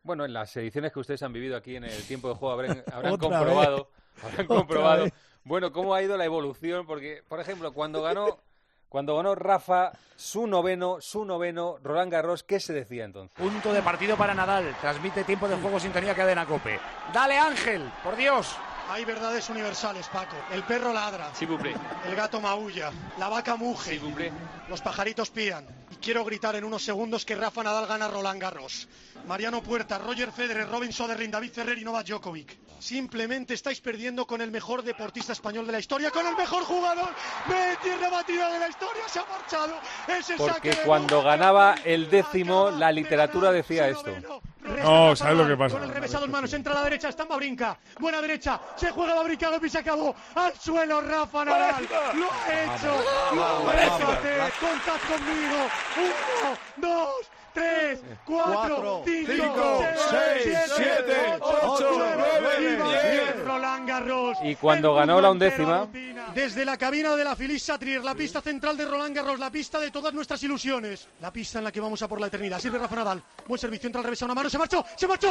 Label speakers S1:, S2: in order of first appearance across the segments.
S1: bueno, en las ediciones que ustedes han vivido aquí en el tiempo de juego habrán comprobado, bueno, cómo ha ido la evolución, porque, por ejemplo, cuando ganó Rafa su noveno Roland Garros, ¿qué se decía entonces?
S2: Punto de partido para Nadal, transmite tiempo de juego Sintonía Cadena COPE. ¡Dale, Ángel! ¡Por Dios!
S3: Hay verdades universales, Paco. El perro ladra, el gato maulla, la vaca muge, los pajaritos pían. Y quiero gritar en unos segundos que Rafa Nadal gana Roland Garros. Mariano Puerta, Roger Federer, Robin Soderling, David Ferrer y Novak Djokovic. Simplemente estáis perdiendo con el mejor deportista español de la historia, con el mejor jugador de tierra batida de la historia. Se ha marchado.
S1: Porque cuando ganaba el 10º, la literatura decía esto.
S4: No, ¿sabes lo que pasa?
S3: Con el revés a dos manos, entra a la derecha, está Wawrinka. Buena derecha, se juega Wawrinka, y se acabó. Al suelo Rafa Nadal. Lo ha hecho. Lo ha hecho. Contad conmigo. 1, 2, 3, 4, 5, 6, 7, 8, 9, 10. Roland Garros.
S1: Y cuando ganó la 11ª...
S3: Desde la cabina de la Feliz Satrier, la pista central de Roland Garros, la pista de todas nuestras ilusiones, la pista en la que vamos a por la eternidad. Sirve Rafa Nadal, buen servicio, entra al revés a una mano, se marchó.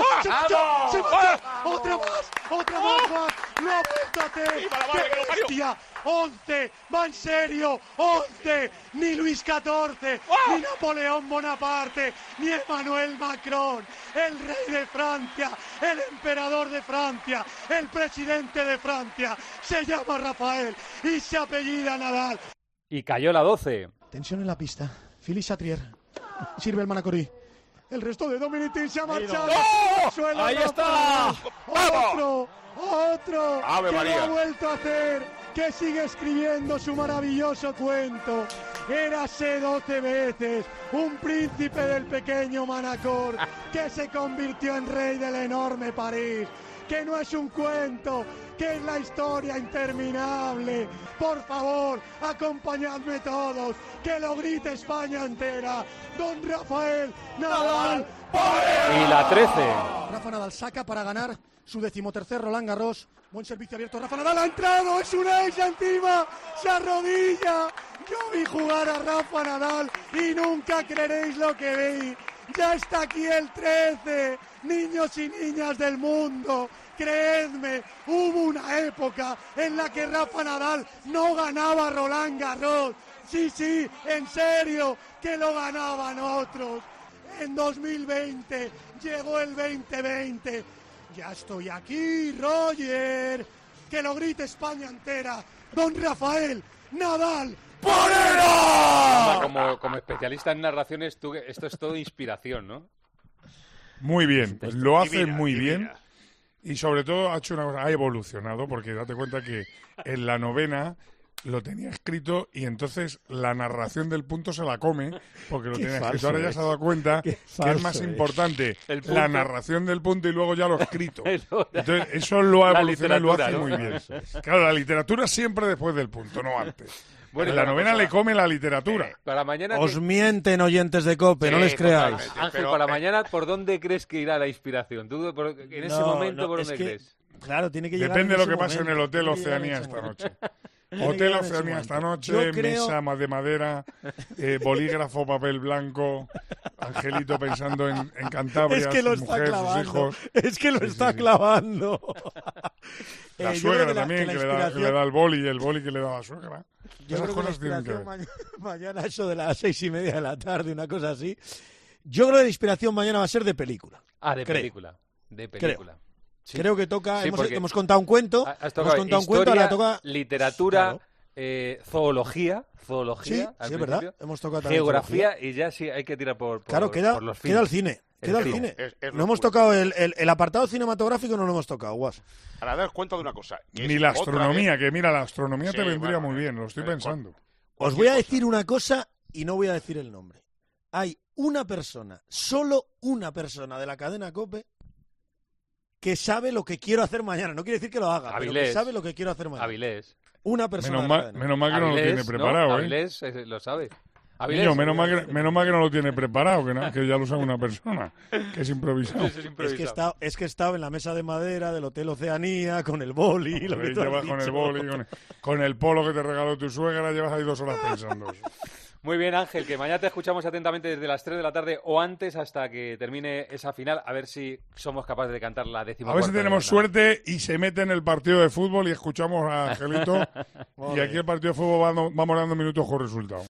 S3: Otra más, Juan. Lo ha vuelto a hacer. ¡Qué bestia! 11, va en serio, 11, ni Luis XIV, ni Napoleón Bonaparte, ni Emmanuel Macron, el rey de Francia, el emperador de Francia, el presidente de Francia, se llama Rafael y se apellida Nadal.
S1: Y cayó la 12.
S3: Tensión en la pista, Feliz Satrier, sirve el Manacorí. El resto de Dominic se ha marchado.
S2: ¡Oh! ¡Ahí está!
S3: Otro
S2: ¡Ave
S3: que
S2: María!
S3: lo ha vuelto a hacer, que sigue escribiendo su maravilloso cuento. Érase 12 veces un príncipe del pequeño Manacor que se convirtió en rey del enorme París. Que no es un cuento, que es la historia interminable. Por favor, acompañadme todos, que lo grite España entera. Don Rafael Nadal.
S1: Y la 13.
S3: Rafa Nadal saca para ganar su 13º Roland Garros. Buen servicio abierto, Rafa Nadal ha entrado, es un ace encima, se arrodilla. Yo vi jugar a Rafa Nadal y nunca creeréis lo que vi. Ya está aquí el 13, niños y niñas del mundo. Creedme, hubo una época en la que Rafa Nadal no ganaba Roland Garros. Sí, en serio, que lo ganaban otros. En 2020, llegó el 2020. Ya estoy aquí, Roger. Que lo grite España entera. Don Rafael Nadal.
S1: ¡Porero! Como especialista en narraciones, esto es todo inspiración, ¿no?
S4: Muy bien, lo hace muy bien. Y sobre todo ha hecho una cosa, ha evolucionado, porque date cuenta que en la 9ª lo tenía escrito y entonces la narración del punto se la come, porque lo tenía escrito. Ahora ya se ha dado cuenta que es más importante la narración del punto y luego ya lo escrito. Entonces eso lo ha evolucionado y lo hace muy bien. Claro, la literatura siempre después del punto, no antes. Bueno, en la 9ª le come la literatura.
S1: Para mañana
S5: os mienten, oyentes de COPE, no les creáis.
S1: Ángel, para mañana, ¿por dónde crees que irá la inspiración? ¿Tú en ese momento por dónde crees?
S5: Claro, tiene que llegar.
S4: Depende de lo que pase en el Hotel Oceanía esta noche. Hotel Oceanía esta noche, mesa más de madera, bolígrafo, papel blanco, Angelito pensando en Cantabria, su mujer, sus hijos.
S5: Es que lo está clavando.
S4: La suegra también, que le da el boli y el boli que le da la suegra.
S5: Yo creo que la inspiración mañana, eso de las 6:30 de la tarde, una cosa así. Yo creo que la inspiración mañana va a ser de película.
S1: Película. De película.
S5: Sí. Creo que toca,
S1: sí,
S5: hemos contado un cuento,
S1: historia,
S5: toca
S1: literatura, zoología,
S5: sí, es verdad, hemos tocado
S1: geografía y ya sí hay que tirar por los
S5: queda el cine. No hemos tocado el apartado cinematográfico, no lo hemos tocado, Guas.
S6: Ahora, daos cuenta de una cosa.
S4: Ni la astronomía, que mira, la astronomía te vendría muy bien, lo estoy pensando.
S5: Os voy a decir una cosa y no voy a decir el nombre. Hay una persona, solo una persona de la cadena COPE que sabe lo que quiero hacer mañana. No quiere decir que lo haga, pero que sabe lo que quiero hacer mañana.
S1: Avilés.
S5: Una persona.
S4: Menos mal que no lo tiene preparado,
S1: Avilés lo sabe.
S4: Niño, menos mal que no lo tiene preparado, que ya lo sabe una persona, que es improvisado.
S5: Es que estaba en la mesa de madera del Hotel Oceanía, con el boli.
S4: Llevas con el boli, con el polo que te regaló tu suegra, llevas ahí 2 horas pensando eso.
S1: Muy bien, Ángel, que mañana te escuchamos atentamente desde las 3 de la tarde o antes hasta que termine esa final, a ver si somos capaces de cantar la 14ª.
S4: A ver si tenemos suerte y se mete en el partido de fútbol y escuchamos a Angelito. Y aquí el partido de fútbol vamos dando minutos con resultado.